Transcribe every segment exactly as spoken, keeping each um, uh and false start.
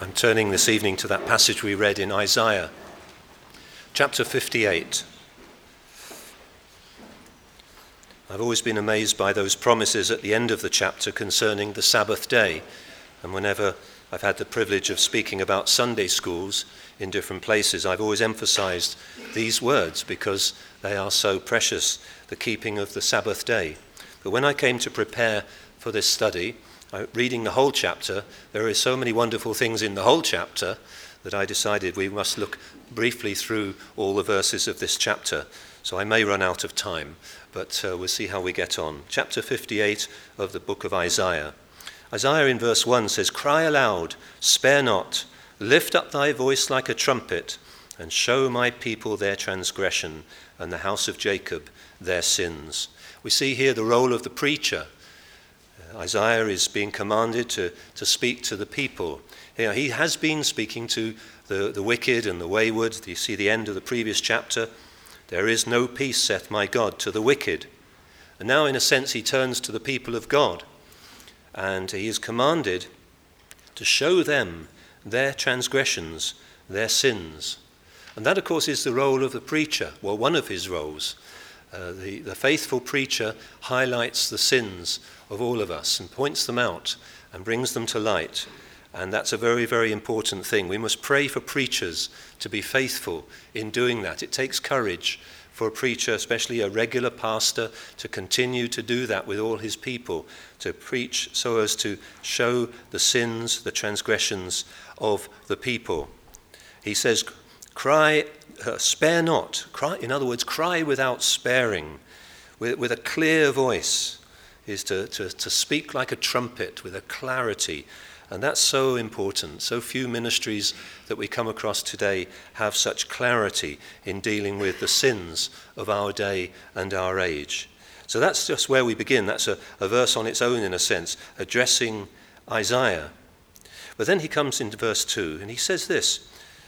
I'm turning this evening to that passage we read in Isaiah, chapter fifty-eight. I've always been amazed by those promises at the end of the chapter concerning the Sabbath day. And whenever I've had the privilege of speaking about Sunday schools in different places, I've always emphasized these words because they are so precious, the keeping of the Sabbath day. But when I came to prepare for this study, reading the whole chapter, there are so many wonderful things in the whole chapter that I decided we must look briefly through all the verses of this chapter. So I may run out of time, but uh, we'll see how we get on. Chapter fifty-eight of the book of Isaiah. Isaiah in verse one says, "Cry aloud, spare not, lift up thy voice like a trumpet, and show my people their transgression, and the house of Jacob their sins." We see here the role of the preacher. Isaiah is being commanded to, to speak to the people. You know, he has been speaking to the, the wicked and the wayward. You see the end of the previous chapter. There is no peace, saith my God, to the wicked. And now, in a sense, he turns to the people of God. And he is commanded to show them their transgressions, their sins. And that, of course, is the role of the preacher. Well, one of his roles. Uh, the, the faithful preacher highlights the sins of all of us and points them out and brings them to light. And that's a very, very important thing. We must pray for preachers to be faithful in doing that. It takes courage for a preacher, especially a regular pastor, to continue to do that with all his people, to preach so as to show the sins, the transgressions of the people. He says, cry, uh, spare not. Cry, in other words, cry without sparing, with, with a clear voice, is to, to, to speak like a trumpet with a clarity. And that's so important. So few ministries that we come across today have such clarity in dealing with the sins of our day and our age. So that's just where we begin. That's a, a verse on its own, in a sense, addressing Isaiah. But then he comes into verse two, and he says this,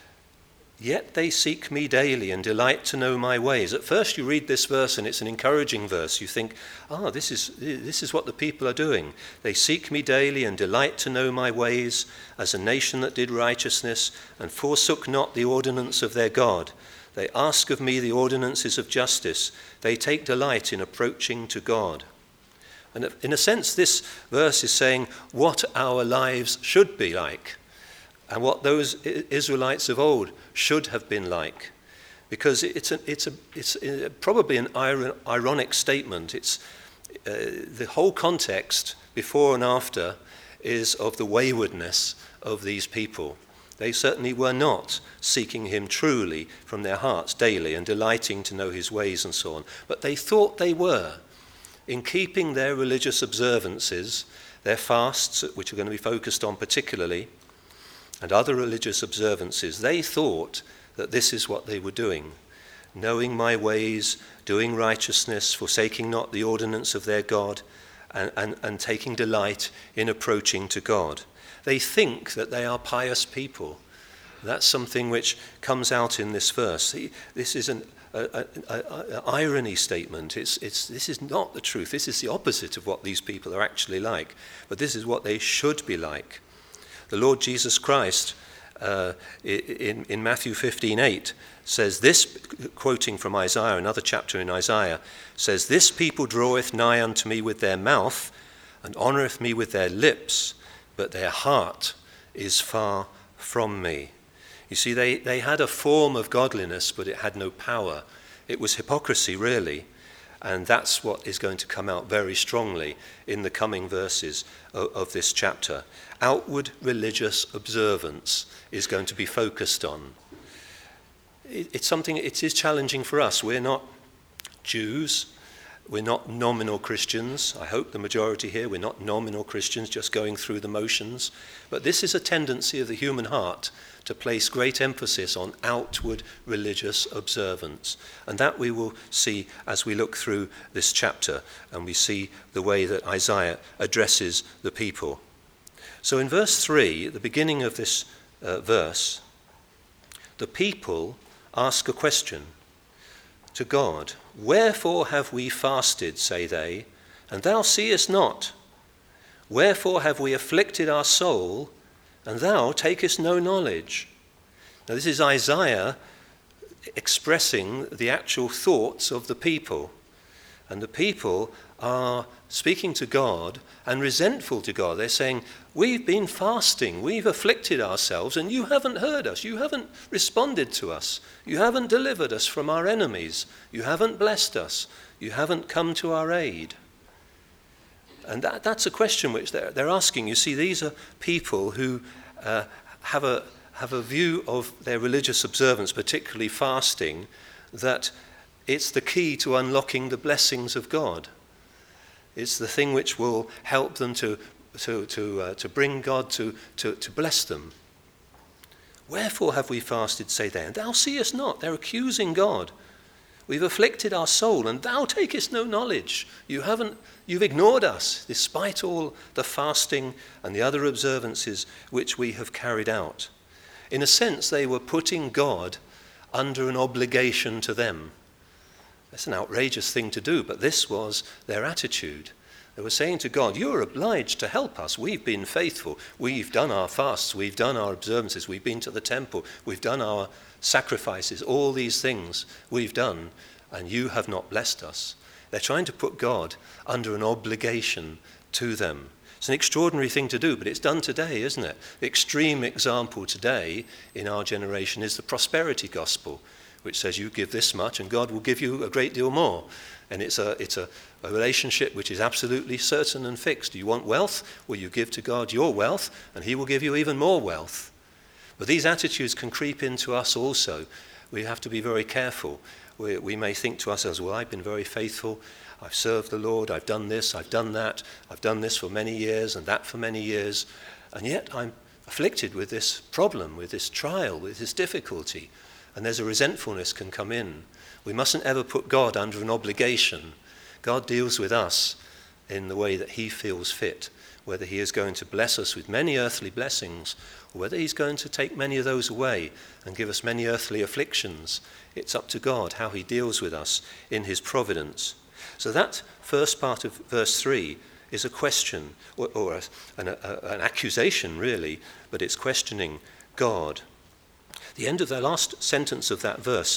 "Yet they seek me daily and delight to know my ways." At first you read this verse and it's an encouraging verse. You think, ah, oh, this is this is what the people are doing. They seek me daily and delight to know my ways, as a nation that did righteousness and forsook not the ordinance of their God. They ask of me the ordinances of justice. They take delight in approaching to God. And in a sense, this verse is saying what our lives should be like, and what those Israelites of old should have been like, because it's a, it's a, it's a, probably an ironic statement. It's uh, the whole context before and after is of the waywardness of these people. They certainly were not seeking him truly from their hearts daily and delighting to know his ways and so on, but they thought they were in keeping their religious observances, their fasts, which are going to be focused on particularly, and other religious observances. They thought that this is what they were doing, knowing my ways, doing righteousness, forsaking not the ordinance of their God, and, and, and taking delight in approaching to God. They think that they are pious people. That's something which comes out in this verse. This is an a, a, a, a irony statement. It's, it's, this is not the truth. This is the opposite of what these people are actually like. But this is what they should be like. The Lord Jesus Christ, uh, in, in Matthew fifteen eight, says this, quoting from Isaiah, another chapter in Isaiah, says, "This people draweth nigh unto me with their mouth, and honoureth me with their lips, but their heart is far from me." You see, they, they had a form of godliness, but it had no power. It was hypocrisy, really. And that's what is going to come out very strongly in the coming verses of, of this chapter. Outward religious observance is going to be focused on. It, it's something, it is challenging for us. We're not Jews. We're not nominal Christians. I hope the majority here, we're not nominal Christians just going through the motions. But this is a tendency of the human heart to place great emphasis on outward religious observance. And that we will see as we look through this chapter and we see the way that Isaiah addresses the people. So in verse three, at the beginning of this uh, verse, the people ask a question to God. "Wherefore have we fasted, say they, and thou seest not? Wherefore have we afflicted our soul, and thou takest no knowledge. Now this is Isaiah expressing the actual thoughts of the people. And the people are speaking to God and resentful to God. They're saying, we've been fasting, we've afflicted ourselves, and you haven't heard us. You haven't responded to us. You haven't delivered us from our enemies. You haven't blessed us. You haven't come to our aid. And that, that's a question which they're, they're asking. You see, these are people who uh, have a have a view of their religious observance, particularly fasting, that it's the key to unlocking the blessings of God. It's the thing which will help them to to to uh, to bring God to, to to bless them. Wherefore have we fasted, say they, and thou seest not? They're accusing God. We've afflicted our soul, and thou takest no knowledge. You haven't, you've ignored us, despite all the fasting and the other observances which we have carried out. In a sense, they were putting God under an obligation to them. That's an outrageous thing to do, but this was their attitude. They were saying to God, you're obliged to help us. We've been faithful. We've done our fasts. We've done our observances. We've been to the temple. We've done our sacrifices. All these things we've done, and you have not blessed us. They're trying to put God under an obligation to them. It's an extraordinary thing to do, but it's done today, isn't it? The extreme example today in our generation is the prosperity gospel, which says you give this much and God will give you a great deal more. And it's a it's a, a relationship which is absolutely certain and fixed. Do you want wealth? Well, you give to God your wealth, and he will give you even more wealth. But these attitudes can creep into us also. We have to be very careful. We, we may think to ourselves, well, I've been very faithful. I've served the Lord. I've done this. I've done that. I've done this for many years and that for many years. And yet I'm afflicted with this problem, with this trial, with this difficulty. And there's a resentfulness can come in. We mustn't ever put God under an obligation. God deals with us in the way that he feels fit, whether he is going to bless us with many earthly blessings or whether he's going to take many of those away and give us many earthly afflictions. It's up to God how he deals with us in his providence. So that first part of verse three is a question, or, or a, an, a, an accusation really, but it's questioning God. The end of the last sentence of that verse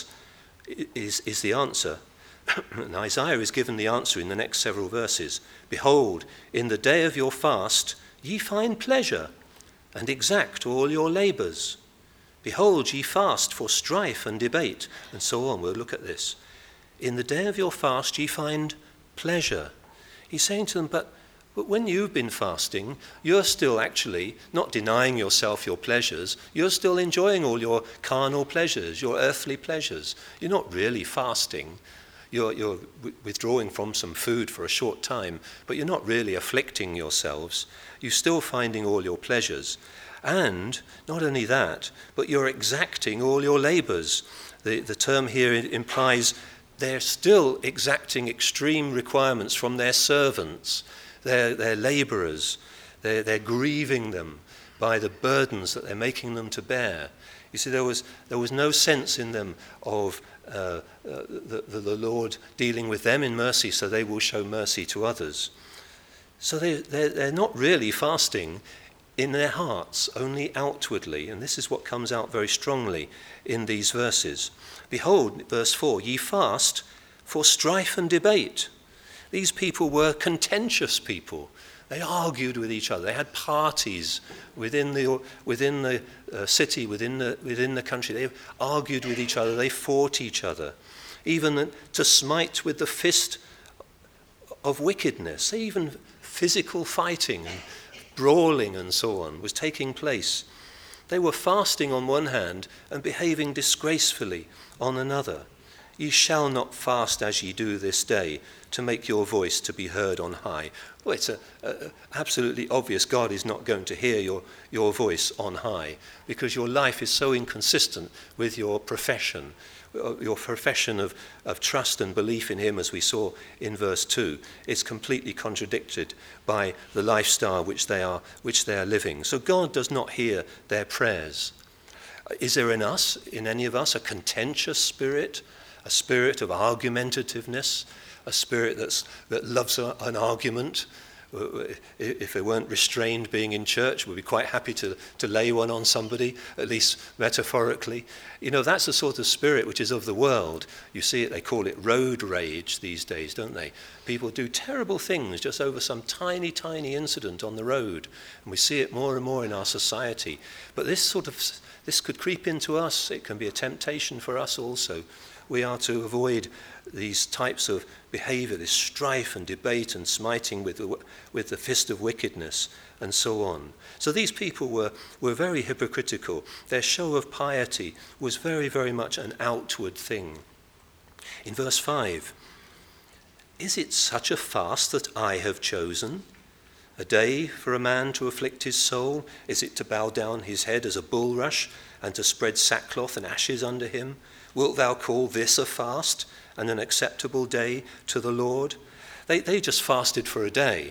is, is the answer. And Isaiah is given the answer in the next several verses. Behold, in the day of your fast ye find pleasure, and exact all your labours. Behold, ye fast for strife and debate, and so on. We'll look at this. In the day of your fast ye find pleasure. He's saying to them, but, but when you've been fasting, you're still actually not denying yourself your pleasures. You're still enjoying all your carnal pleasures, your earthly pleasures. You're not really fasting. You're, you're withdrawing from some food for a short time, but you're not really afflicting yourselves. You're still finding all your pleasures. And not only that, but you're exacting all your labours. The, the term here implies they're still exacting extreme requirements from their servants, their, their labourers. They're, they're grieving them by the burdens that they're making them to bear. You see, there was there was no sense in them of uh, uh, the, the, the Lord dealing with them in mercy, so they will show mercy to others. So they, they're, they're not really fasting in their hearts, only outwardly. And this is what comes out very strongly in these verses. Behold, verse four, ye fast for strife and debate. These people were contentious people. They argued with each other. They had parties within the within the uh, city, within the within the country. They argued with each other. They fought each other, even to smite with the fist of wickedness. Even physical fighting and brawling and so on was taking place. They were fasting on one hand and behaving disgracefully on another. Ye shall not fast as ye do this day, to make your voice to be heard on high. Well, it's a, a, absolutely obvious God is not going to hear your, your voice on high, because your life is so inconsistent with your profession, your profession of, of trust and belief in him, as we saw in verse two. It's completely contradicted by the lifestyle which they are, which they are living. So God does not hear their prayers. Is there in us, in any of us, a contentious spirit? A spirit of argumentativeness, a spirit that's, that loves a, an argument, if they weren't restrained being in church, would be quite happy to, to lay one on somebody, at least metaphorically. You know, that's the sort of spirit which is of the world. You see it, they call it road rage these days, don't they? People do terrible things just over some tiny, tiny incident on the road. And we see it more and more in our society. But this sort of, this could creep into us. It can be a temptation for us also. We are to avoid these types of behavior, this strife and debate and smiting with the, with the fist of wickedness and so on. So these people were, were very hypocritical. Their show of piety was very, very much an outward thing. In verse five, is it such a fast that I have chosen? A day for a man to afflict his soul? Is it to bow down his head as a bulrush and to spread sackcloth and ashes under him? Wilt thou call this a fast and an acceptable day to the Lord? They, they just fasted for a day,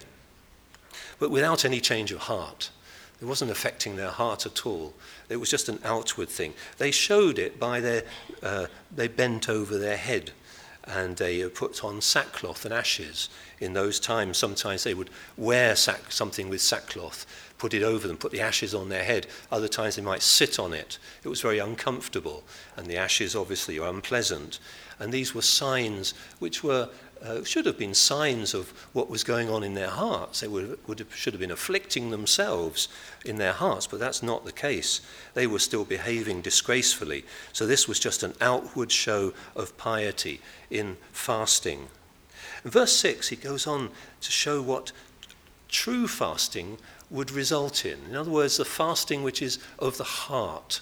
but without any change of heart. It wasn't affecting their heart at all. It was just an outward thing. They showed it by their, uh, they bent over their head and they put on sackcloth and ashes. In those times, sometimes they would wear sack, something with sackcloth, put it over them, put the ashes on their head. Other times they might sit on it. It was very uncomfortable, and the ashes obviously are unpleasant. And these were signs which were uh, should have been signs of what was going on in their hearts. They would, would have, should have been afflicting themselves in their hearts, but that's not the case. They were still behaving disgracefully. So this was just an outward show of piety in fasting. In verse six, he goes on to show what true fasting would result in. In other words, the fasting which is of the heart.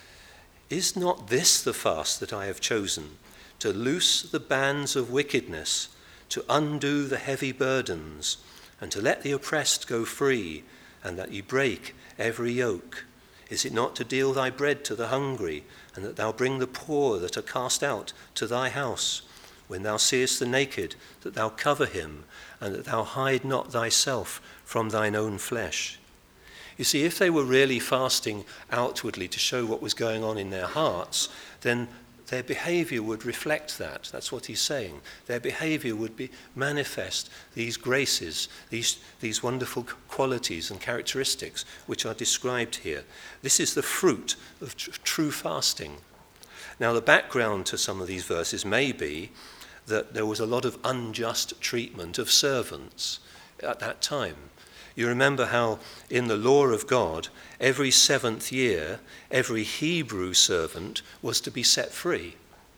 Is not this the fast that I have chosen? To loose the bands of wickedness, to undo the heavy burdens, and to let the oppressed go free, and that ye break every yoke? Is it not to deal thy bread to the hungry, and that thou bring the poor that are cast out to thy house? When thou seest the naked, that thou cover him, and that thou hide not thyself from thine own flesh. You see, if they were really fasting outwardly to show what was going on in their hearts, then their behavior would reflect that. That's what he's saying. Their behavior would be manifest these graces, these, these wonderful qualities and characteristics which are described here. This is the fruit of tr- true fasting. Now, the background to some of these verses may be that there was a lot of unjust treatment of servants at that time. You remember how in the law of God, every seventh year, every Hebrew servant was to be set free,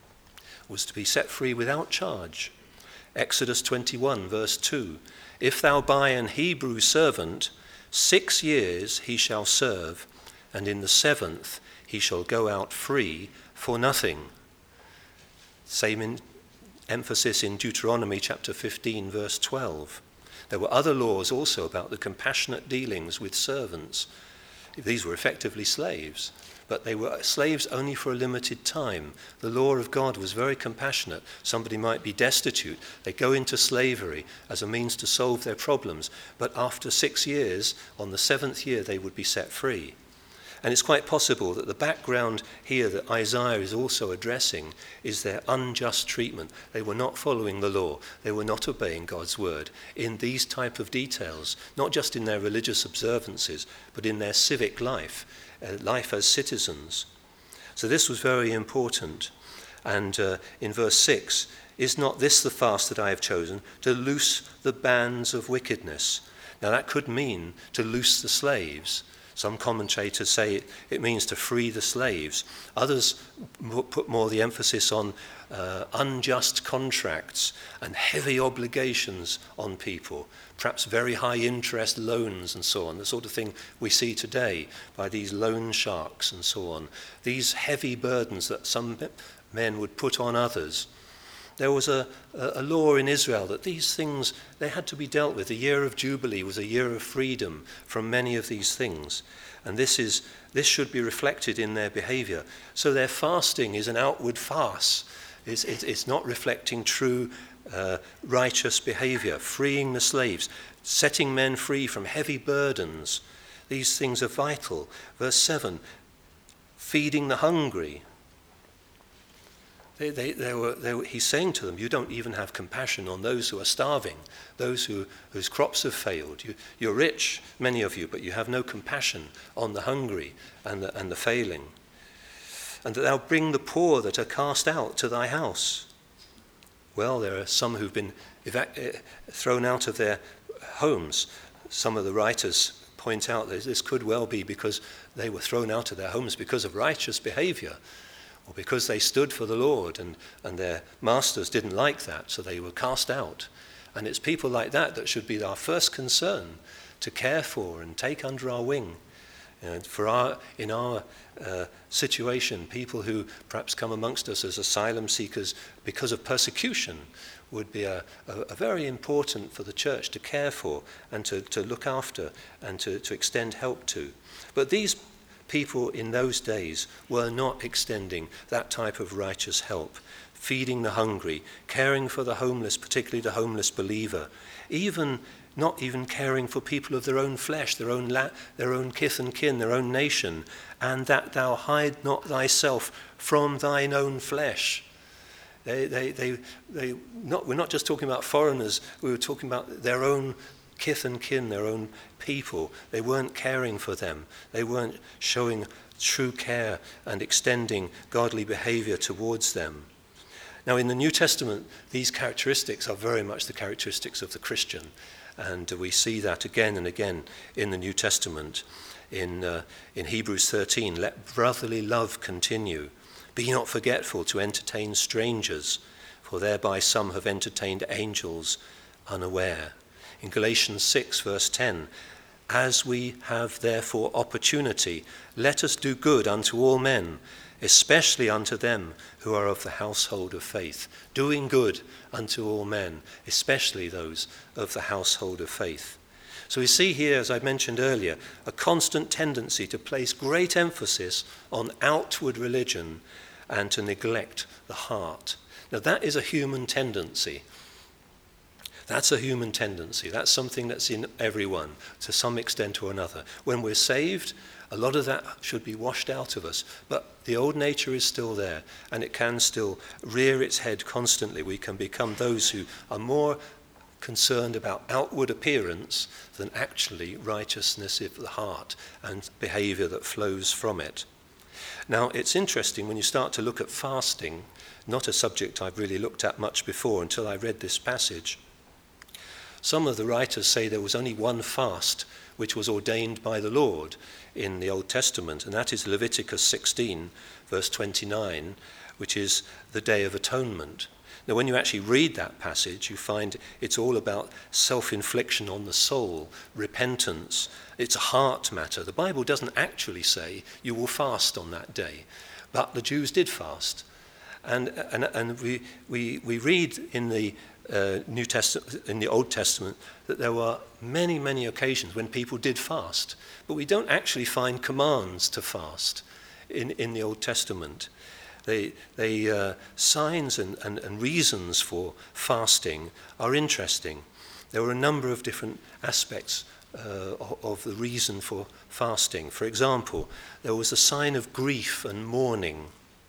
was to be set free without charge. Exodus twenty-one, verse two, if thou buy an Hebrew servant, six years he shall serve, and in the seventh he shall go out free for nothing. Same in emphasis in Deuteronomy chapter fifteen, verse twelve. There were other laws also about the compassionate dealings with servants. These were effectively slaves, but they were slaves only for a limited time. The law of God was very compassionate. Somebody might be destitute. They go into slavery as a means to solve their problems, but after six years, on the seventh year, they would be set free. And it's quite possible that the background here that Isaiah is also addressing is their unjust treatment. They were not following the law. They were not obeying God's word in these type of details, not just in their religious observances, but in their civic life, uh, life as citizens. So this was very important. And uh, in verse six, is not this the fast that I have chosen, to loose the bands of wickedness? Now that could mean to loose the slaves. Some commentators say it, it means to free the slaves. Others put more the emphasis on uh, unjust contracts and heavy obligations on people, perhaps very high interest loans and so on, the sort of thing we see today by these loan sharks and so on. These heavy burdens that some men would put on others. There was a, a law in Israel that these things, they had to be dealt with. The year of Jubilee was a year of freedom from many of these things. And this is this should be reflected in their behavior. So their fasting is an outward farce. It's, it's, it's not reflecting true uh, righteous behavior, freeing the slaves, setting men free from heavy burdens. These things are vital. Verse seven, feeding the hungry. They, they, they were, they were, he's saying to them, you don't even have compassion on those who are starving, those who, whose crops have failed. You, you're rich, many of you, but you have no compassion on the hungry and the, and the failing. And that thou bring the poor that are cast out to thy house. Well, there are some who've been evac- thrown out of their homes. Some of the writers point out that this could well be because they were thrown out of their homes because of righteous behavior, or because they stood for the Lord and, and their masters didn't like that, so they were cast out. And it's people like that that should be our first concern to care for and take under our wing. And for our, in our uh, situation, people who perhaps come amongst us as asylum seekers because of persecution would be a, a, a very important for the church to care for and to, to look after and to, to extend help to. But these people in those days were not extending that type of righteous help, feeding the hungry, caring for the homeless, particularly the homeless believer, even not even caring for people of their own flesh, their own la- their own kith and kin, their own nation, and that thou hide not thyself from thine own flesh. They, they, they, they not, we're not just talking about foreigners, we were talking about their own kith and kin, their own people. They weren't caring for them. They weren't showing true care and extending godly behavior towards them. Now, in the New Testament, these characteristics are very much the characteristics of the Christian. And we see that again and again in the New Testament. In, uh, in Hebrews thirteen, let brotherly love continue. Be not forgetful to entertain strangers, for thereby some have entertained angels unaware. In Galatians six, verse ten, as we have therefore opportunity, let us do good unto all men, especially unto them who are of the household of faith. Doing good unto all men, especially those of the household of faith. So we see here, as I mentioned earlier, a constant tendency to place great emphasis on outward religion and to neglect the heart. Now that is a human tendency. That's a human tendency. That's something that's in everyone to some extent or another. When we're saved, a lot of that should be washed out of us. But the old nature is still there, and it can still rear its head constantly. We can become those who are more concerned about outward appearance than actually righteousness of the heart and behavior that flows from it. Now, it's interesting when you start to look at fasting, not a subject I've really looked at much before until I read this passage. Some of the writers say there was only one fast which was ordained by the Lord in the Old Testament, and that is Leviticus sixteen, verse twenty-nine, which is the Day of Atonement. Now, when you actually read that passage, you find it's all about self-infliction on the soul, repentance. It's a heart matter. The Bible doesn't actually say you will fast on that day, but the Jews did fast. And, and, and we, we, we read in the Uh, New Testament, in the Old Testament, that there were many, many occasions when people did fast, but we don't actually find commands to fast in, in the Old Testament. They, they uh, signs and, and, and reasons for fasting are interesting. There were a number of different aspects uh, of, of the reason for fasting. For example, there was a sign of grief and mourning.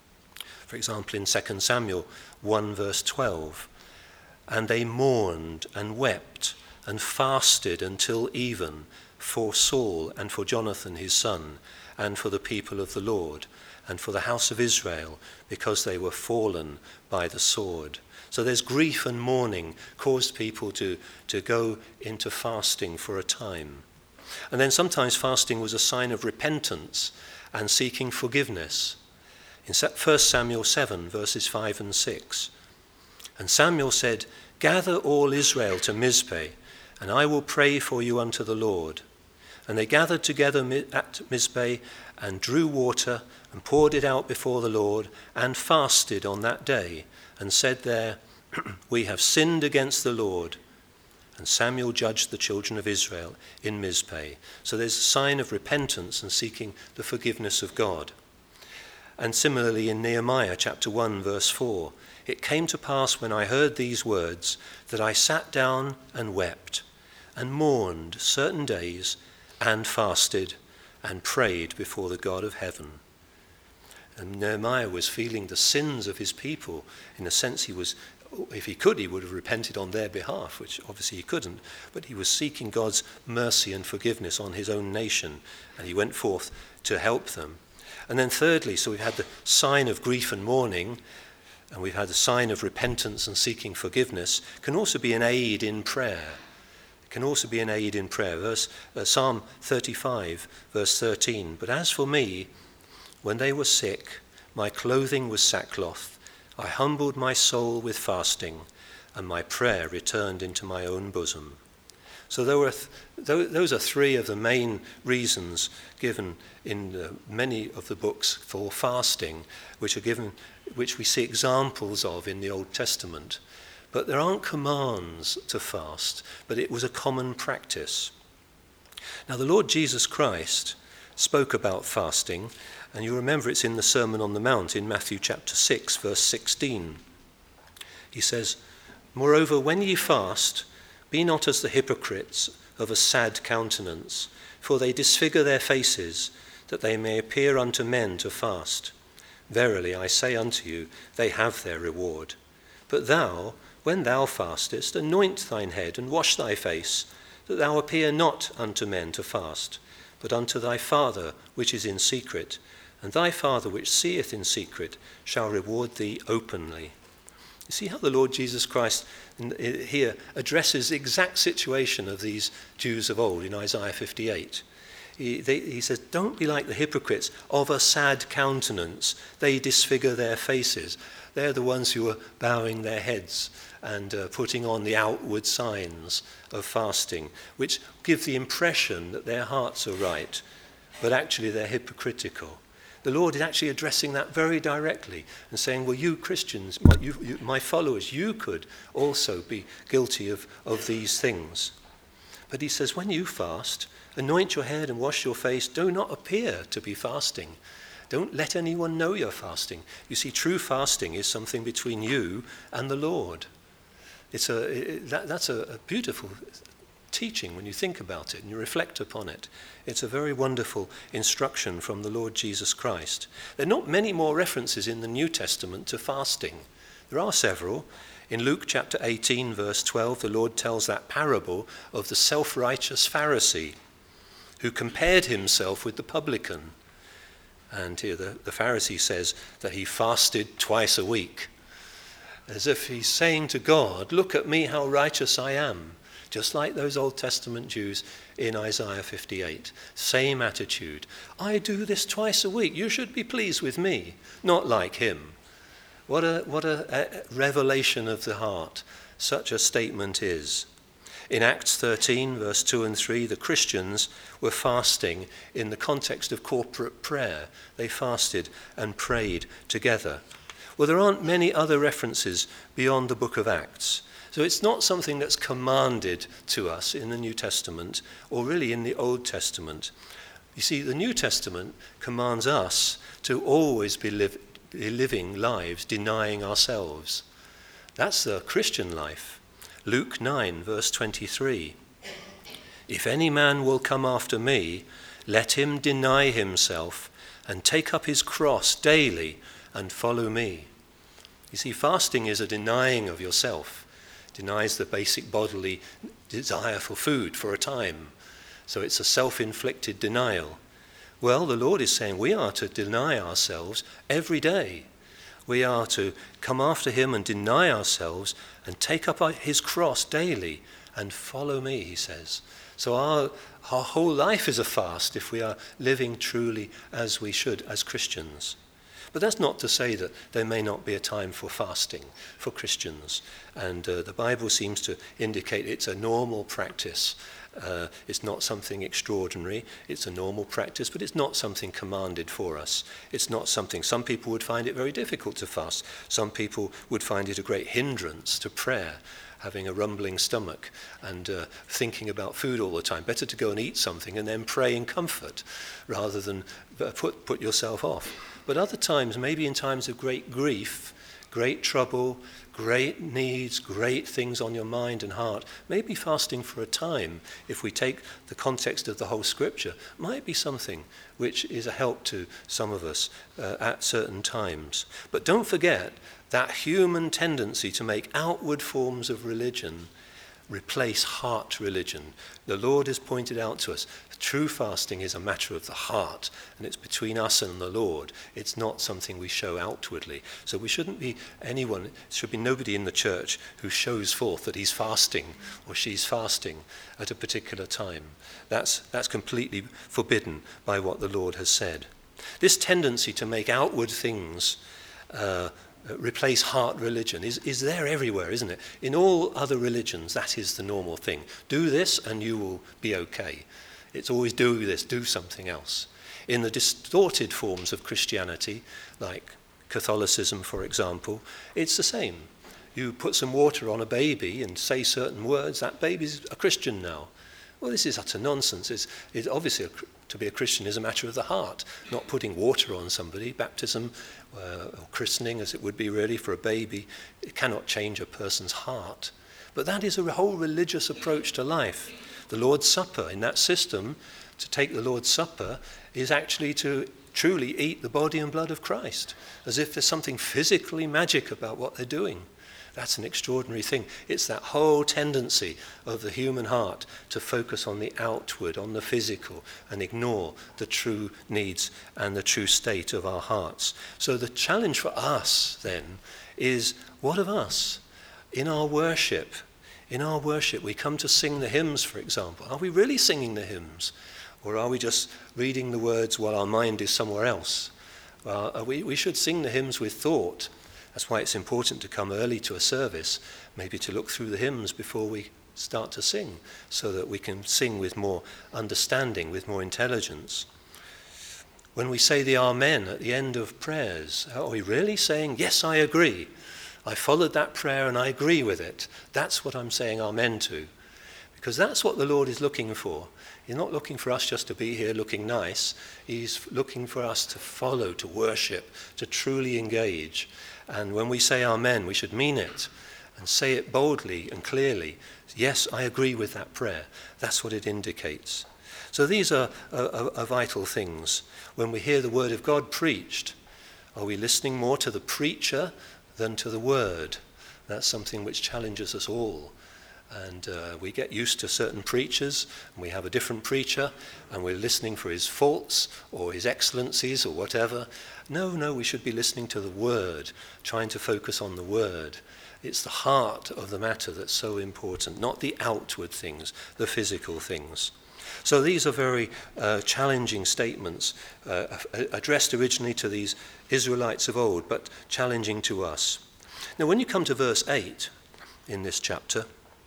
For example, in Second Samuel one, verse twelve, and they mourned and wept and fasted until even for Saul and for Jonathan his son and for the people of the Lord and for the house of Israel, because they were fallen by the sword. So there's grief and mourning caused people to, to go into fasting for a time. And then sometimes fasting was a sign of repentance and seeking forgiveness. In First Samuel seven, verses five and six, and Samuel said, gather all Israel to Mizpeh, and I will pray for you unto the Lord. And they gathered together at Mizpeh and drew water and poured it out before the Lord and fasted on that day and said there, we have sinned against the Lord. And Samuel judged the children of Israel in Mizpeh. So there's a sign of repentance and seeking the forgiveness of God. And similarly in Nehemiah chapter one, verse four, it came to pass when I heard these words that I sat down and wept and mourned certain days and fasted and prayed before the God of heaven. And Nehemiah was feeling the sins of his people. In a sense, he was, if he could, he would have repented on their behalf, which obviously he couldn't. But he was seeking God's mercy and forgiveness on his own nation, and he went forth to help them. And then thirdly, so we've had the sign of grief and mourning, and we've had the sign of repentance and seeking forgiveness, can also be an aid in prayer. It can also be an aid in prayer. Verse, uh, Psalm thirty-five, verse thirteen. But as for me, when they were sick, my clothing was sackcloth. I humbled my soul with fasting, and my prayer returned into my own bosom. So there were th- those are three of the main reasons given in uh, many of the books for fasting, which are given, which we see examples of in the Old Testament. But there aren't commands to fast, but it was a common practice. Now the Lord Jesus Christ spoke about fasting, and you remember it's in the Sermon on the Mount in Matthew chapter six, verse sixteen. He says, "Moreover, when ye fast, be not as the hypocrites of a sad countenance, for they disfigure their faces, that they may appear unto men to fast. Verily I say unto you, they have their reward. But thou, when thou fastest, anoint thine head and wash thy face, that thou appear not unto men to fast, but unto thy Father which is in secret, and thy Father which seeth in secret shall reward thee openly." You see how the Lord Jesus Christ here addresses the exact situation of these Jews of old in Isaiah fifty-eight. He, they, he says, don't be like the hypocrites of a sad countenance. They disfigure their faces. They're the ones who are bowing their heads and uh, putting on the outward signs of fasting, which give the impression that their hearts are right, but actually they're hypocritical. The Lord is actually addressing that very directly and saying, well, you Christians, my, you, you, my followers, you could also be guilty of, of these things. But he says, when you fast, anoint your head and wash your face. Do not appear to be fasting. Don't let anyone know you're fasting. You see, true fasting is something between you and the Lord. It's a it, that, that's a, a beautiful teaching when you think about it and you reflect upon it. It's a very wonderful instruction from the Lord Jesus Christ. There are not many more references in the New Testament to fasting. There are several. In Luke chapter eighteen, verse twelve, the Lord tells that parable of the self-righteous Pharisee who compared himself with the publican. And here the, the Pharisee says that he fasted twice a week, as if he's saying to God, look at me, how righteous I am. Just like those Old Testament Jews in Isaiah fifty-eight. Same attitude. I do this twice a week. You should be pleased with me. Not like him. What a, what a, a revelation of the heart such a statement is. In Acts thirteen, verse two and three, the Christians were fasting in the context of corporate prayer. They fasted and prayed together. Well, there aren't many other references beyond the book of Acts. So it's not something that's commanded to us in the New Testament or really in the Old Testament. You see, the New Testament commands us to always be, live, be living lives denying ourselves. That's the Christian life. Luke nine, verse twenty-three. If any man will come after me, let him deny himself and take up his cross daily and follow me. You see, fasting is a denying of yourself. Denies the basic bodily desire for food for a time. So it's a self-inflicted denial. Well, the Lord is saying we are to deny ourselves every day. We are to come after him and deny ourselves and take up his cross daily and follow me, he says. So our, our whole life is a fast if we are living truly as we should as Christians. But that's not to say that there may not be a time for fasting for Christians. And uh, the Bible seems to indicate it's a normal practice. Uh, it's not something extraordinary. It's a normal practice, but it's not something commanded for us. It's not something, some people would find it very difficult to fast. Some people would find it a great hindrance to prayer, having a rumbling stomach and uh, thinking about food all the time. Better to go and eat something and then pray in comfort rather than put, put yourself off. But other times, maybe in times of great grief, great trouble, great needs, great things on your mind and heart, maybe fasting for a time, if we take the context of the whole scripture, might be something which is a help to some of us uh, at certain times. But don't forget that human tendency to make outward forms of religion replace heart religion. The Lord has pointed out to us, true fasting is a matter of the heart, and it's between us and the Lord. It's not something we show outwardly. So we shouldn't be anyone, there should be nobody in the church who shows forth that he's fasting or she's fasting at a particular time. That's, that's completely forbidden by what the Lord has said. This tendency to make outward things uh, replace heart religion is, is there everywhere, isn't it? In all other religions, that is the normal thing. Do this and you will be okay. It's always do this, do something else. In the distorted forms of Christianity, like Catholicism, for example, it's the same. You put some water on a baby and say certain words, that baby's a Christian now. Well, this is utter nonsense. It's, it's obviously a, to be a Christian is a matter of the heart, not putting water on somebody. Baptism uh, or christening, as it would be really for a baby, it cannot change a person's heart. But that is a whole religious approach to life. The Lord's Supper, in that system, to take the Lord's Supper is actually to truly eat the body and blood of Christ, as if there's something physically magic about what they're doing. That's an extraordinary thing. It's that whole tendency of the human heart to focus on the outward, on the physical, and ignore the true needs and the true state of our hearts. So the challenge for us then is, what of us? In our worship, in our worship, we come to sing the hymns, for example. Are we really singing the hymns? Or are we just reading the words while our mind is somewhere else? Uh, we, we should sing the hymns with thought. That's why it's important to come early to a service, maybe to look through the hymns before we start to sing, so that we can sing with more understanding, with more intelligence. When we say the Amen at the end of prayers, are we really saying, yes, I agree. I followed that prayer and I agree with it. That's what I'm saying Amen to. Because that's what the Lord is looking for. He's not looking for us just to be here looking nice. He's looking for us to follow, to worship, to truly engage. And when we say Amen, we should mean it and say it boldly and clearly. Yes, I agree with that prayer. That's what it indicates. So these are, are, are vital things. When we hear the word of God preached, are we listening more to the preacher than to the word? That's something which challenges us all. And uh, we get used to certain preachers, and we have a different preacher, and we're listening for his faults or his excellencies or whatever. No, no, we should be listening to the word, trying to focus on the word. It's the heart of the matter that's so important, not the outward things, the physical things. So these are very uh, challenging statements, uh, addressed originally to these Israelites of old, but challenging to us. Now, when you come to verse eight in this chapter,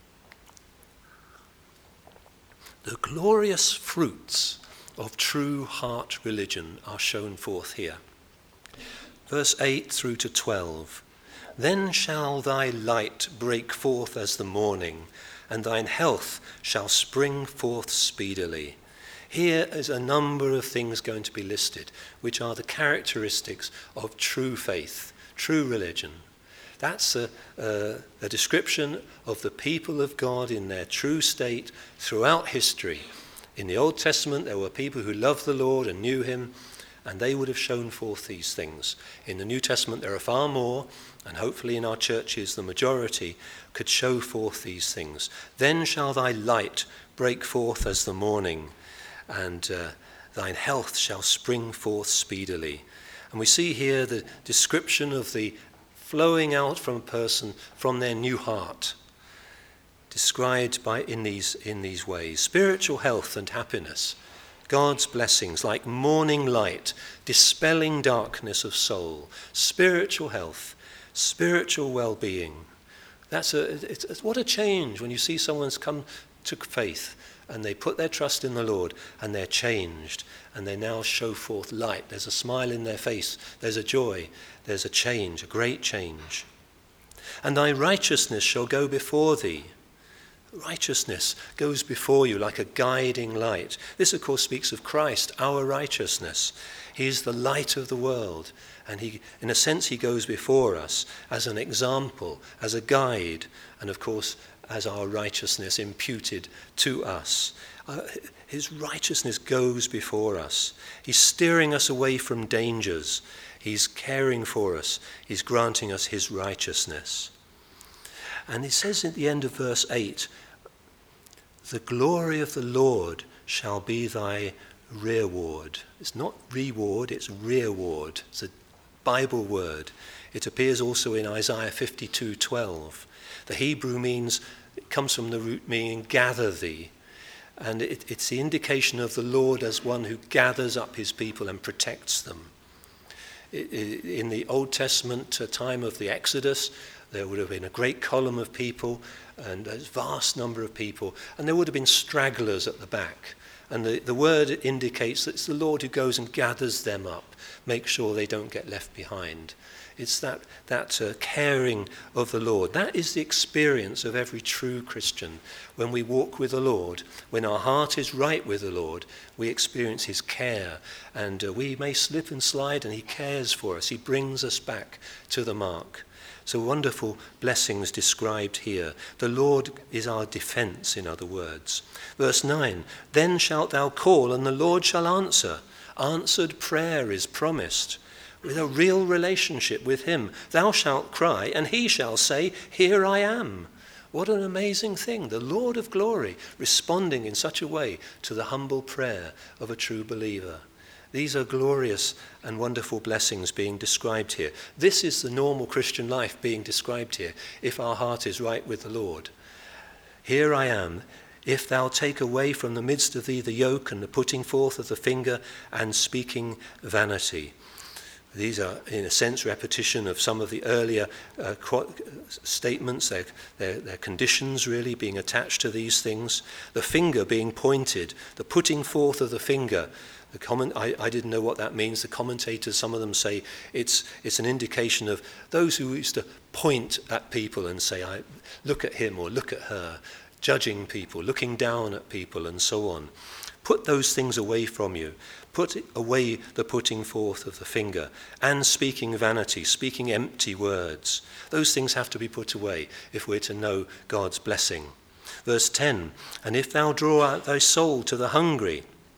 the glorious fruits of true heart religion are shown forth here. Verse eight through to twelve. Then shall thy light break forth as the morning, and thine health shall spring forth speedily. Here is a number of things going to be listed, which are the characteristics of true faith, true religion. That's a, a, a description of the people of God in their true state throughout history. In the Old Testament, there were people who loved the Lord and knew him, and they would have shown forth these things. In the New Testament, there are far more, and hopefully in our churches, the majority could show forth these things. Then shall thy light break forth as the morning, and uh, thine health shall spring forth speedily. And we see here the description of the flowing out from a person from their new heart, described by in these in these ways. Spiritual health and happiness, God's blessings like morning light, dispelling darkness of soul, spiritual health, spiritual well-being. That's a it's, it's what a change when you see someone's come to faith and they put their trust in the Lord and they're changed and they now show forth light. There's a smile in their face, there's a joy, there's a change, a great change. And thy righteousness shall go before thee. Righteousness goes before you like a guiding light. This, of course, speaks of Christ, our righteousness. He is the light of the world. And he, in a sense, he goes before us as an example, as a guide, and of course, as our righteousness imputed to us. Uh, his righteousness goes before us. He's steering us away from dangers. He's caring for us. He's granting us his righteousness. And it says at the end of verse eight, the glory of the Lord shall be thy reward. It's not reward, it's reward. It's a Bible word. It appears also in Isaiah fifty-two twelve. The Hebrew means, it comes from the root meaning gather thee. And it, it's the indication of the Lord as one who gathers up his people and protects them. It, it, in the Old Testament uh, time of the Exodus, there would have been a great column of people and a vast number of people, and there would have been stragglers at the back. And the, the word indicates that it's the Lord who goes and gathers them up, makes sure they don't get left behind. It's that, that uh, caring of the Lord. That is the experience of every true Christian. When we walk with the Lord, when our heart is right with the Lord, we experience his care. And uh, we may slip and slide, and he cares for us. He brings us back to the mark. So wonderful blessings described here. The Lord is our defense, in other words. Verse nine, then shalt thou call, and the Lord shall answer. Answered prayer is promised. With a real relationship with him. Thou shalt cry, and he shall say, here I am. What an amazing thing. The Lord of glory responding in such a way to the humble prayer of a true believer. These are glorious and wonderful blessings being described here. This is the normal Christian life being described here, if our heart is right with the Lord. Here I am. If thou take away from the midst of thee the yoke and the putting forth of the finger and speaking vanity. These are, in a sense, repetition of some of the earlier uh, statements, their, their, their conditions really being attached to these things. The finger being pointed, the putting forth of the finger. The comment, I, I didn't know what that means. The commentators, some of them say it's, it's an indication of those who used to point at people and say, I, look at him or look at her, judging people, looking down at people and so on. Put those things away from you. Put away the putting forth of the finger and speaking vanity, speaking empty words. Those things have to be put away if we're to know God's blessing. Verse ten, and if thou draw out thy soul to the hungry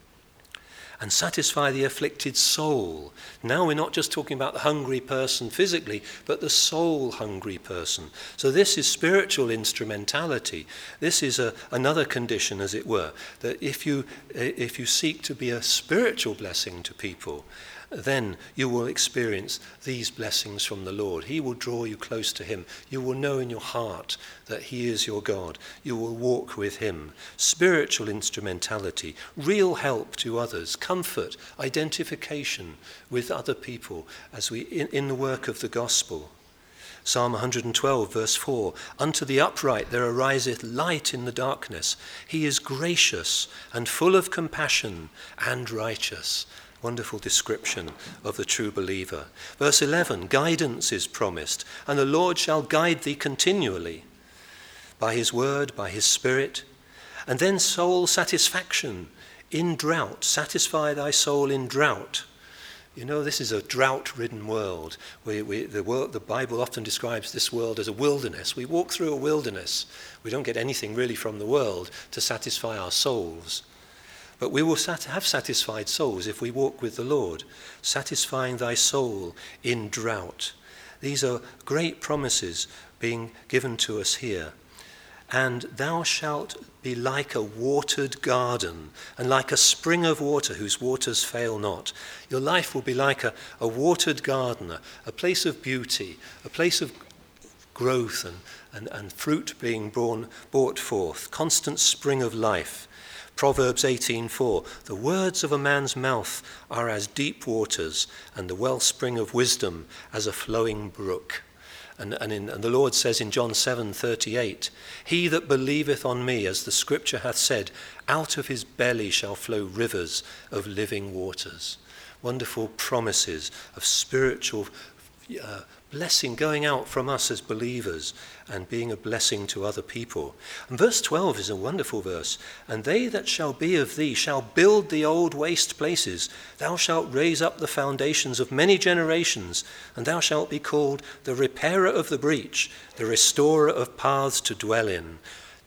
and satisfy the afflicted soul. Now we're not just talking about the hungry person physically, but the soul hungry person. So this is spiritual instrumentality. This is a, another condition, as it were, that if you, if you seek to be a spiritual blessing to people, then you will experience these blessings from the Lord. He will draw you close to him. You will know in your heart that he is your God. You will walk with him. Spiritual instrumentality, real help to others, comfort, identification with other people as we in, in the work of the gospel. Psalm one hundred twelve, verse four, unto the upright there ariseth light in the darkness. He is gracious and full of compassion and righteous. Wonderful description of the true believer. Verse eleven, guidance is promised, and the Lord shall guide thee continually by his word, by his spirit. And then soul satisfaction in drought. Satisfy thy soul in drought. You know, this is a drought-ridden world. We, we, the, world. the Bible often describes this world as a wilderness. We walk through a wilderness. We don't get anything really from the world to satisfy our souls. But we will sat- have satisfied souls if we walk with the Lord, satisfying thy soul in drought. These are great promises being given to us here. And thou shalt be like a watered garden, and like a spring of water whose waters fail not. Your life will be like a, a watered garden, a, a place of beauty, a place of growth and, and, and fruit being born, brought forth, constant spring of life. Proverbs eighteen four, the words of a man's mouth are as deep waters, and the wellspring of wisdom as a flowing brook. And, and, in, and the Lord says in John seven thirty-eight, he that believeth on me, as the scripture hath said, out of his belly shall flow rivers of living waters. Wonderful promises of spiritual uh, blessing going out from us as believers and being a blessing to other people. And verse twelve is a wonderful verse. And they that shall be of thee shall build the old waste places. Thou shalt raise up the foundations of many generations, and thou shalt be called the repairer of the breach, the restorer of paths to dwell in.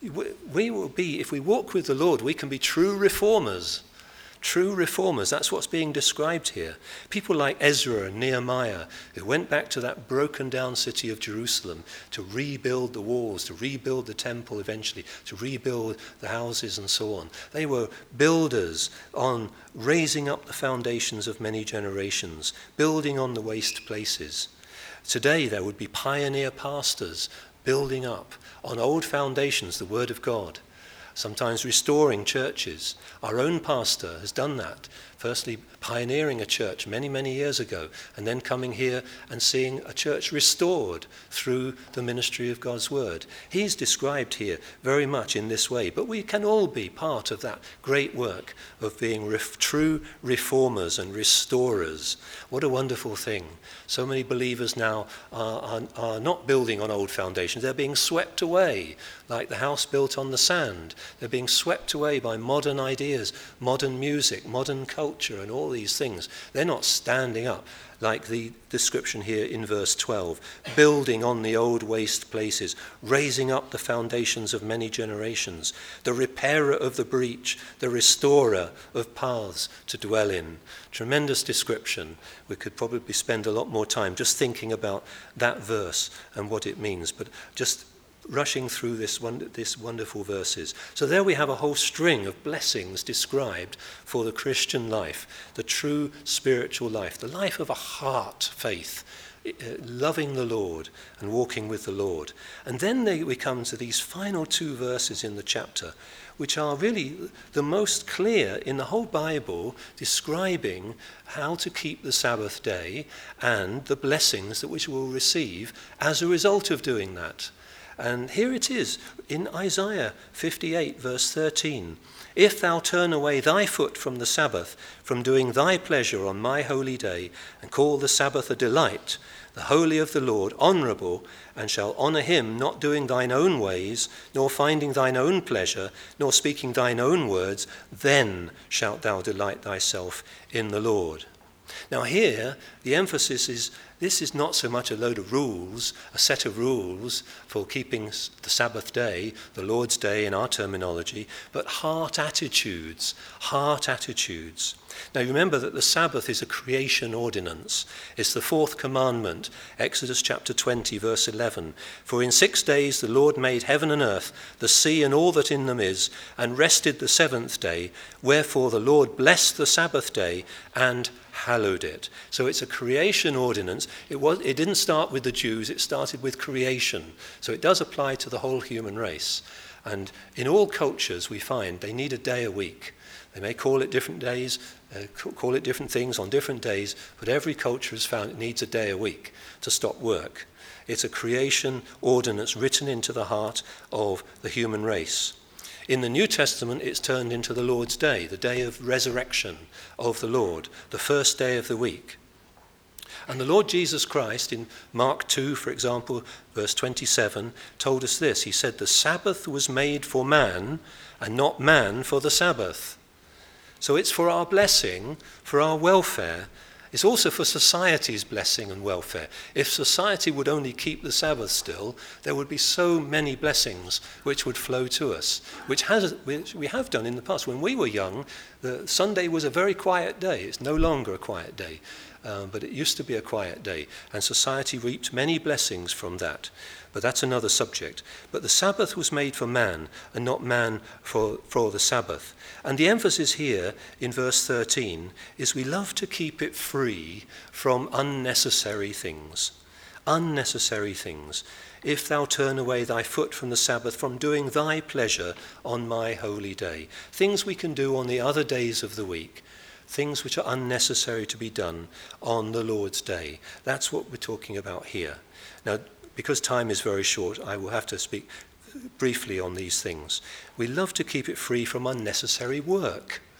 We will be, if we walk with the Lord, we can be true reformers. True reformers, that's what's being described here. People like Ezra and Nehemiah, who went back to that broken down city of Jerusalem to rebuild the walls, to rebuild the temple eventually, to rebuild the houses and so on. They were builders on raising up the foundations of many generations, building on the waste places. Today there would be pioneer pastors building up on old foundations the Word of God. Sometimes restoring churches. Our own pastor has done that, firstly pioneering a church many, many years ago, and then coming here and seeing a church restored through the ministry of God's word. He's described here very much in this way, but we can all be part of that great work of being ref- true reformers and restorers. What a wonderful thing. So many believers now are, are, are not building on old foundations. They're being swept away, like the house built on the sand. They're being swept away by modern ideas, modern music, modern culture, and all these things. They're not standing up like the description here in verse twelve, building on the old waste places, raising up the foundations of many generations, the repairer of the breach, the restorer of paths to dwell in. Tremendous description. We could probably spend a lot more time just thinking about that verse and what it means, but just rushing through this one, this wonderful verses. So there we have a whole string of blessings described for the Christian life, the true spiritual life, the life of a heart faith, uh, loving the Lord and walking with the Lord. And then they, we come to these final two verses in the chapter, which are really the most clear in the whole Bible, describing how to keep the Sabbath day and the blessings that we will receive as a result of doing that. And here it is in Isaiah fifty-eight, verse thirteen. If thou turn away thy foot from the Sabbath, from doing thy pleasure on my holy day, and call the Sabbath a delight, the holy of the Lord honourable, and shall honour him, not doing thine own ways, nor finding thine own pleasure, nor speaking thine own words, then shalt thou delight thyself in the Lord. Now here, the emphasis is, this is not so much a load of rules, a set of rules for keeping the Sabbath day, the Lord's day in our terminology, but heart attitudes, heart attitudes. Now remember that the Sabbath is a creation ordinance. It's the fourth commandment, Exodus chapter twenty, verse eleven. For in six days the Lord made heaven and earth, the sea and all that in them is, and rested the seventh day. Wherefore the Lord blessed the Sabbath day and hallowed it. So it's a creation ordinance. It was. It didn't start with the Jews. It started with creation. So it does apply to the whole human race. And in all cultures we find they need a day a week. They may call it different days, uh, call it different things on different days, but every culture has found it needs a day a week to stop work. It's a creation ordinance written into the heart of the human race. In the New Testament, it's turned into the Lord's Day, the day of resurrection of the Lord, the first day of the week. And the Lord Jesus Christ, in Mark two, for example, verse twenty-seven, told us this. He said, the Sabbath was made for man, and not man for the Sabbath. So it's for our blessing, for our welfare. It's also for society's blessing and welfare. If society would only keep the Sabbath still, there would be so many blessings which would flow to us, which, has, which we have done in the past. When we were young, the Sunday was a very quiet day. It's no longer a quiet day, um, but it used to be a quiet day, and society reaped many blessings from that. But that's another subject. But the Sabbath was made for man, and not man for, for the Sabbath. And the emphasis here in verse thirteen is we love to keep it free from unnecessary things. Unnecessary things. If thou turn away thy foot from the Sabbath, from doing thy pleasure on my holy day. Things we can do on the other days of the week. Things which are unnecessary to be done on the Lord's day. That's what we're talking about here. Now, because time is very short, I will have to speak briefly on these things. We love to keep it free from unnecessary work.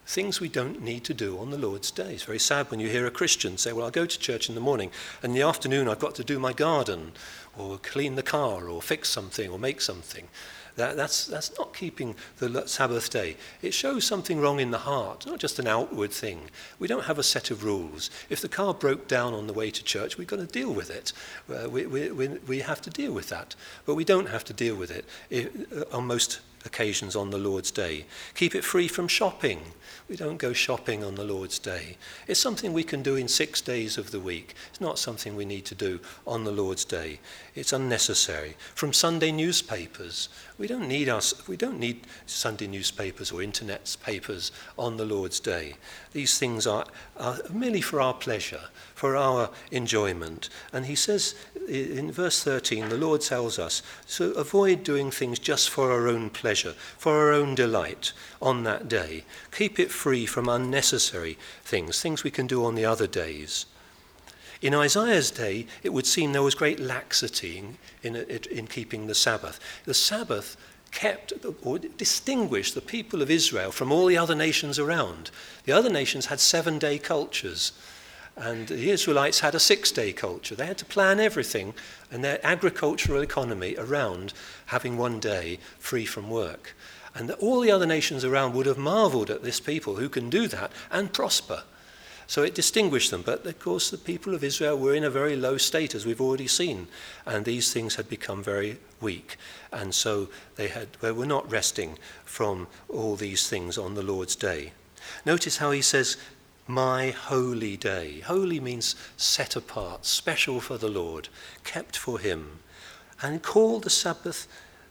Things we don't need to do on the Lord's day. It's very sad when you hear a Christian say, well, I'll go to church in the morning, and in the afternoon I've got to do my garden, or clean the car, or fix something, or make something. That, that's, that's not keeping the Sabbath day. It shows something wrong in the heart, not just an outward thing. We don't have a set of rules. If the car broke down on the way to church, we've got to deal with it. Uh, we, we, we, we have to deal with that. But we don't have to deal with it if, uh, on most occasions on the Lord's day. Keep it free from shopping. We don't go shopping on the Lord's day. It's something we can do in six days of the week. It's not something we need to do on the Lord's day. It's unnecessary. From Sunday newspapers. We don't need us. We don't need Sunday newspapers or internet papers on the Lord's day. These things are, are merely for our pleasure, for our enjoyment. And he says in verse thirteen, the Lord tells us, so avoid doing things just for our own pleasure, for our own delight on that day. Keep it free from unnecessary things, things we can do on the other days. In Isaiah's day, it would seem there was great laxity in, in, in keeping the Sabbath. The Sabbath kept or distinguished the people of Israel from all the other nations around. The other nations had seven-day cultures, and the Israelites had a six-day culture. They had to plan everything and their agricultural economy around having one day free from work. And all the other nations around would have marveled at this people who can do that and prosper. So it distinguished them. But of course the people of Israel were in a very low state, as we've already seen. And these things had become very weak. And so they, had, they were not resting from all these things on the Lord's day. Notice how he says, my holy day. Holy means set apart, special for the Lord, kept for him. And call the Sabbath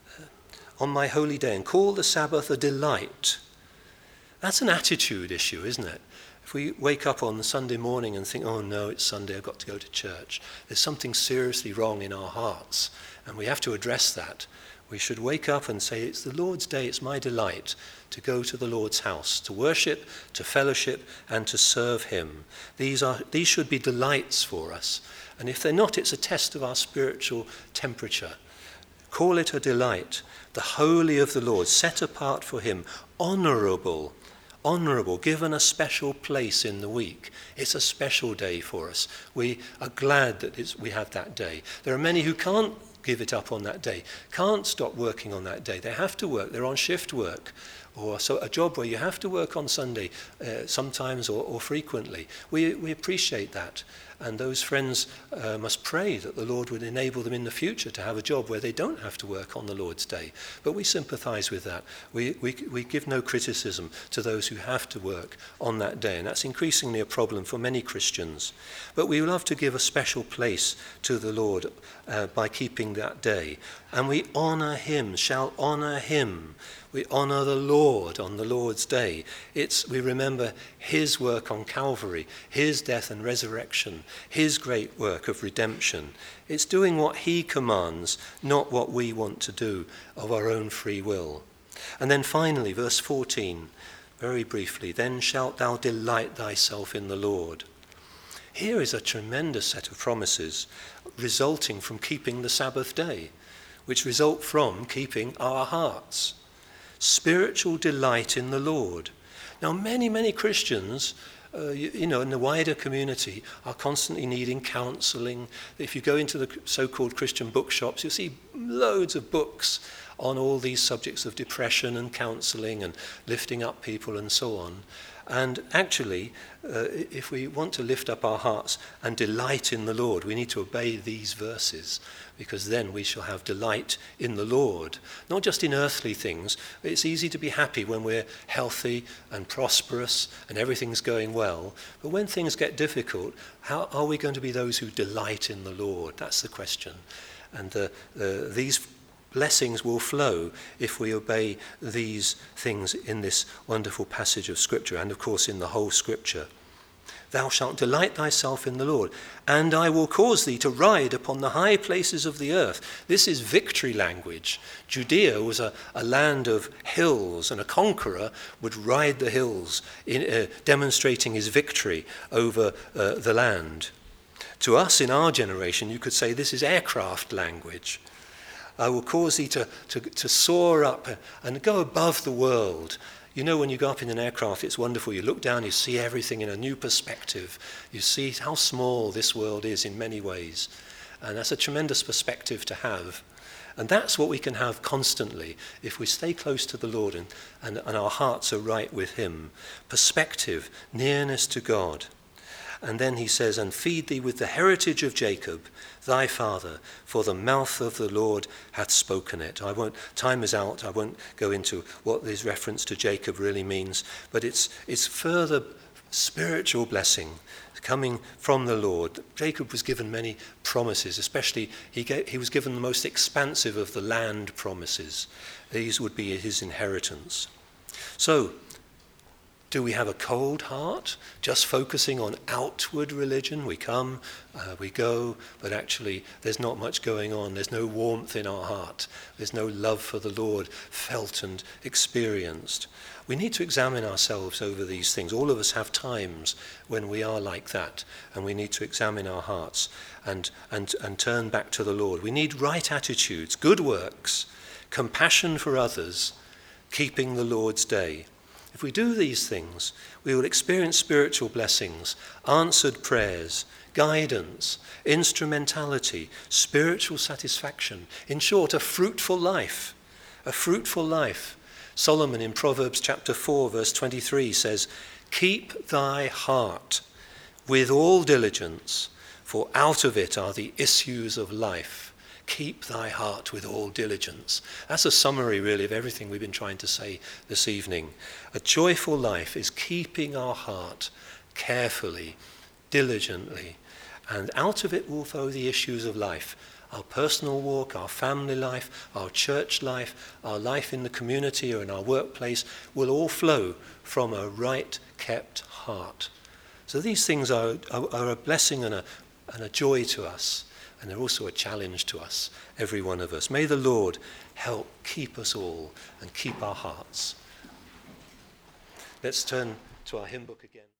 on my holy day, and call the Sabbath a delight. That's an attitude issue, isn't it? If we wake up on the Sunday morning and think, oh no, it's Sunday, I've got to go to church, there's something seriously wrong in our hearts, and we have to address that. We should wake up and say, it's the Lord's day, it's my delight to go to the Lord's house, to worship, to fellowship, and to serve him. These are these should be delights for us. And if they're not, it's a test of our spiritual temperature. Call it a delight, the holy of the Lord, set apart for him, honourable, honourable, given a special place in the week. It's a special day for us. We are glad that it's, we have that day. There are many who can't give it up on that day, can't stop working on that day. They have to work. They're on shift work, or so a job where you have to work on Sunday uh, sometimes or, or frequently. We, we appreciate that. And those friends uh, must pray that the Lord would enable them in the future to have a job where they don't have to work on the Lord's day. But we sympathize with that. We, we, we give no criticism to those who have to work on that day. And that's increasingly a problem for many Christians. But we love to give a special place to the Lord uh, by keeping that day. And we honor him, shall honor him. We honor the Lord on the Lord's day. It's, we remember his work on Calvary, his death and resurrection, his great work of redemption. It's doing what he commands, not what we want to do of our own free will. And then finally, verse fourteen, very briefly, then shalt thou delight thyself in the Lord. Here is a tremendous set of promises resulting from keeping the Sabbath day, which result from keeping our hearts. Spiritual delight in the Lord. Now, many, many Christians, uh, you, you know, in the wider community are constantly needing counselling. If you go into the so-called Christian bookshops, you'll see loads of books on all these subjects of depression and counselling and lifting up people and so on. And actually, uh, if we want to lift up our hearts and delight in the Lord, we need to obey these verses, because then we shall have delight in the Lord. Not just in earthly things. It's easy to be happy when we're healthy and prosperous and everything's going well. But when things get difficult, how are we going to be those who delight in the Lord? That's the question. And uh, uh, these blessings will flow if we obey these things in this wonderful passage of Scripture, and of course in the whole Scripture. Thou shalt delight thyself in the Lord, and I will cause thee to ride upon the high places of the earth. This is victory language. Judea was a, a land of hills, and a conqueror would ride the hills, in, uh, demonstrating his victory over uh, the land. To us in our generation, you could say this is aircraft language. I will cause thee to, to, to soar up and go above the world. You know, when you go up in an aircraft, it's wonderful. You look down, you see everything in a new perspective. You see how small this world is in many ways. And that's a tremendous perspective to have. And that's what we can have constantly if we stay close to the Lord and, and, and our hearts are right with him. Perspective, nearness to God. And then he says, and feed thee with the heritage of Jacob, thy father, for the mouth of the Lord hath spoken it. I won't, time is out, I won't go into what this reference to Jacob really means, but it's, it's further spiritual blessing coming from the Lord. Jacob was given many promises, especially he, gave, he was given the most expansive of the land promises. These would be his inheritance. So, do we have a cold heart, just focusing on outward religion? We come, uh, we go, but actually there's not much going on. There's no warmth in our heart. There's no love for the Lord felt and experienced. We need to examine ourselves over these things. All of us have times when we are like that, and we need to examine our hearts and, and, and turn back to the Lord. We need right attitudes, good works, compassion for others, keeping the Lord's day. If we do these things, we will experience spiritual blessings, answered prayers, guidance, instrumentality, spiritual satisfaction. In short, a fruitful life, a fruitful life. Solomon in Proverbs chapter four, verse twenty-three says, keep thy heart with all diligence, for out of it are the issues of life. Keep thy heart with all diligence. That's a summary, really, of everything we've been trying to say this evening. A joyful life is keeping our heart carefully, diligently, and out of it will flow the issues of life. Our personal walk, our family life, our church life, our life in the community or in our workplace will all flow from a right kept heart. So these things are, are, are a blessing and a, and a joy to us. And they're also a challenge to us, every one of us. May the Lord help keep us all and keep our hearts. Let's turn to our hymn book again.